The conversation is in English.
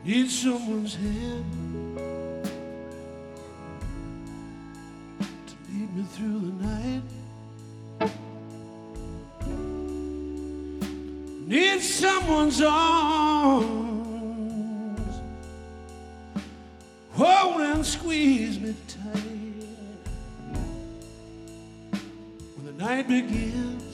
Need someone's hand to lead me through the night. Need someone's arms hold and squeeze me tight. When the night begins